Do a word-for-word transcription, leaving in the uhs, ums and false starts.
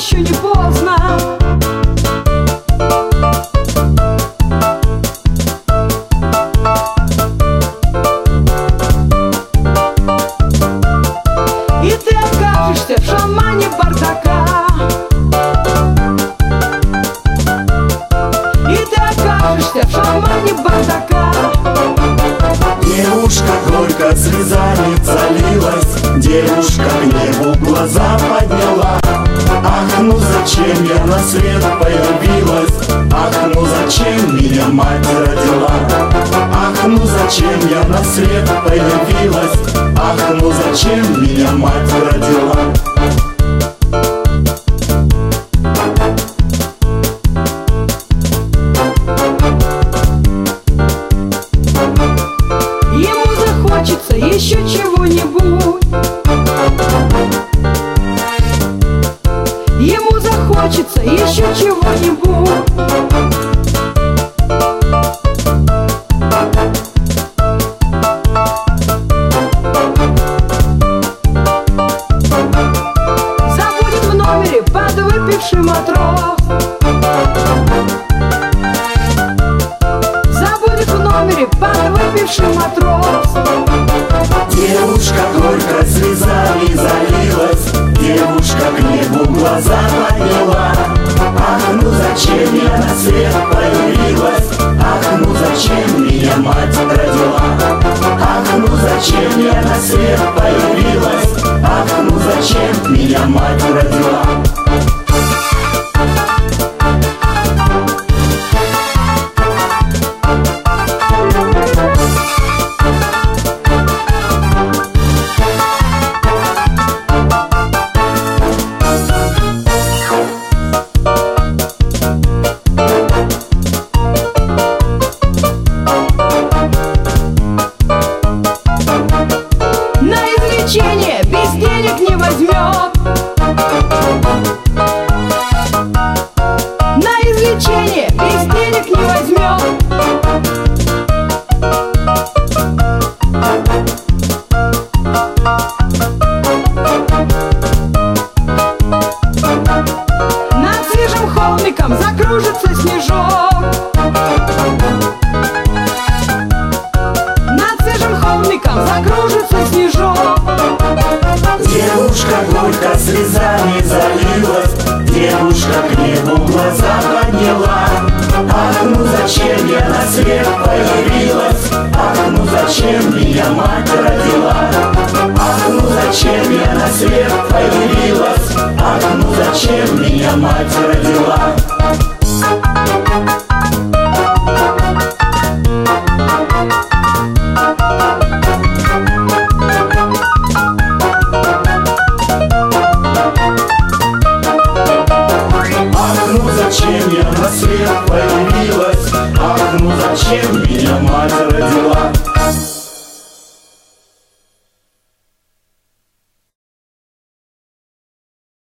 еще не поздно. И ты окажешься в шамане бардака. И ты окажешься в шамане бардака. Девушка горько слезами залилась, девушка к небу глаза подняла. Ах, ну зачем я на свет появилась? Ах, ну зачем меня мать родила? Ах, ну зачем я на свет появилась? Ах, ну зачем меня мать родила? Ему захочется еще чего-нибудь. Ему захочется еще чего-нибудь. Забудет в номере подвыпивший матрос. Забудет в номере подвыпивший матрос. Девушка горько слезами залилась, девушка к небу глаза подняла. Ах, ну зачем я на свет появилась? Ах, ну зачем меня мать родила? Ах, ну зачем я на свет появилась? Ах, ну зачем меня мать родила? Без денег не возьмет. На излечение без денег не возьмет. Над свежим холмиком закружится снежок. Над свежим холмиком закружится снежок. Девушка горько слезами залилась, девушка к небу глаза подняла. Ах, ну зачем я на свет появилась? Ах, ну зачем меня мать родила? Ах, ну зачем я на свет появилась? Ах, ну зачем меня мать родила? Зачем я на свет появилась? Ах, ну зачем меня мать родила?